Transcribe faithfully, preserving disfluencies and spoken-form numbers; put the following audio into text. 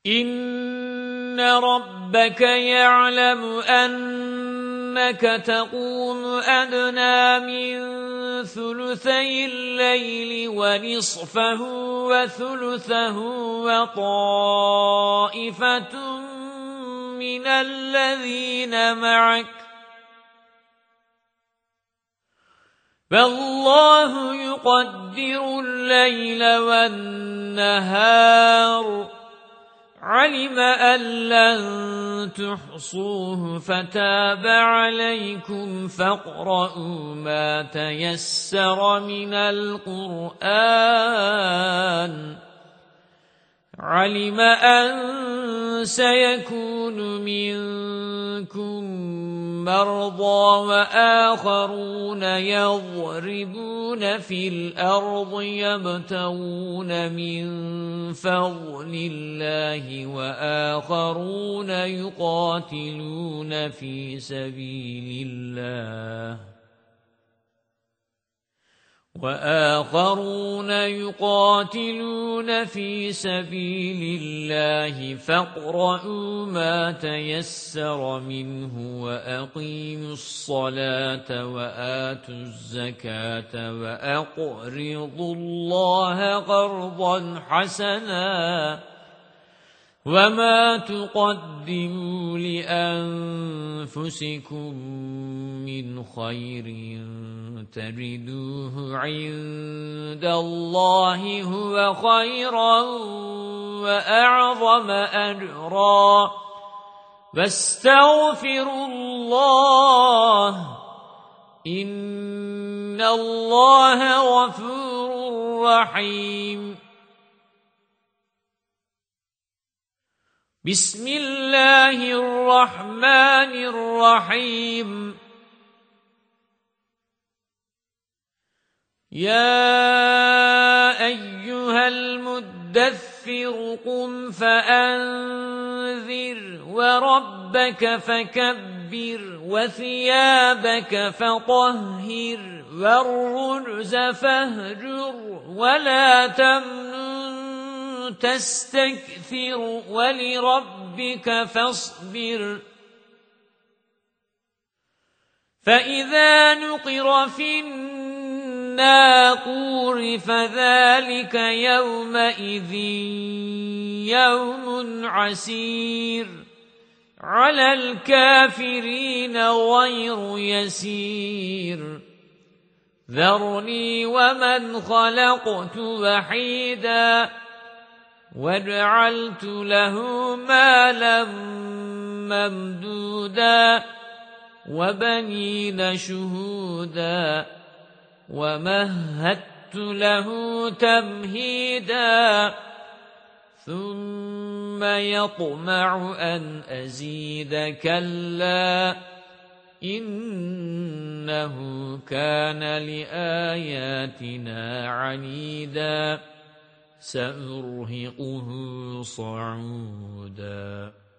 إِنَّ رَبَّكَ يَعْلَمُ أَنَّكَ تَقُومُ أَدْنَى مِنْ ثُلُثَيِ اللَّيْلِ وَنِصْفَهُ وَثُلُثَهُ وَطَائِفَةٌ مِنَ الَّذِينَ مَعَكَ فَاللَّهُ يُقَدِّرُ اللَّيْلَ وَالنَّهَارَ عَلِمَ أَن لَّن تُحْصُوهُ فَتَابَ عَلَيْكُمْ فَاقْرَءُوا مَا تَيَسَّرَ مِنَ الْقُرْآنِ عَلِمَ أَن سَيَكُونُ مِنكُم مَّرْضَىٰ وَآخَرُونَ يَضْرِبُونَ فِي الْأَرْضِ يَبْتَغُونَ مِن فَضْلِ اللَّهِ وَآخَرُونَ يُقَاتِلُونَ فِي سَبِيلِ اللَّهِ وَآخَرُونَ يُقَاتِلُونَ فِي سَبِيلِ اللَّهِ فاقرؤوا مَا تَيَسَّرَ مِنْهُ وَأَقِيمُوا الصَّلَاةَ وَآتُوا الزَّكَاةَ وَأَقْرِضُوا اللَّهَ قَرْضًا حَسَنًا وَمَا تُقَدِّمُوا لِأَنفُسِكُم مِّنْ خَيْرٍ تَجِدُوهُ عِندَ اللَّهِ هُوَ خَيْرًا وَأَعْظَمَ أَجْرًا وَاسْتَغْفِرُوا اللَّهَ إِنَّ اللَّهَ غَفُورٌ رَّحِيمٌ بسم الله الرحمن الرحيم يا أيها المدثر قم فأنذر وربك فكبر وثيابك فطهر والرجز فاهجر ولا تمنن تستكثر ولربك فاصبر فإذا نقر في الناقور فذلك يومئذ يوم عسير على الكافرين غير يسير ذرني ومن خلقت وحيدا وَجَعَلْتُ لَهُ مَالًا مَّمْدُودًا وَبَنِينَ شُهُودًا وَمَهَّدتُّ لَهُ تَمْهِيدًا ثُمَّ يَطْمَعُ أَنْ أَزِيدَ كَلَّا إِنَّهُ كَانَ لِآيَاتِنَا عَنِيدًا سأرهقه صعودا